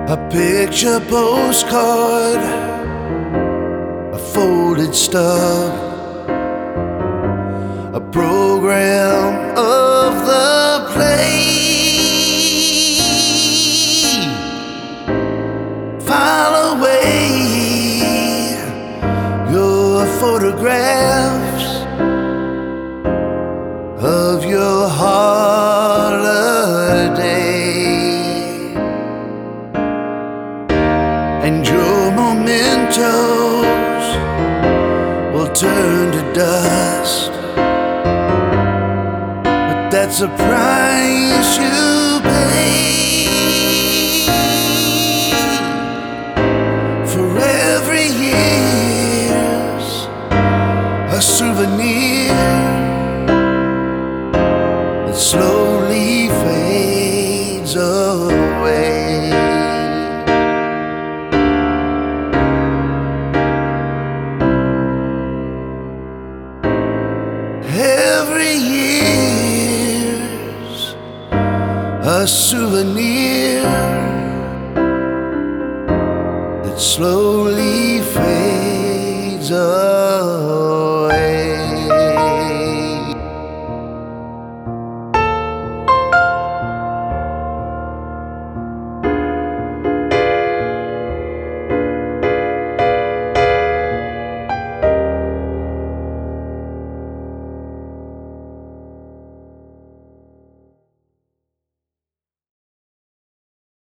A picture postcard, a folded stub, a program of the play. File away your photographs of your holiday, and your mementos will turn to dust. But that's a price you pay for every year's a souvenir that slowly fades away. Every year's a souvenir that slowly fades away.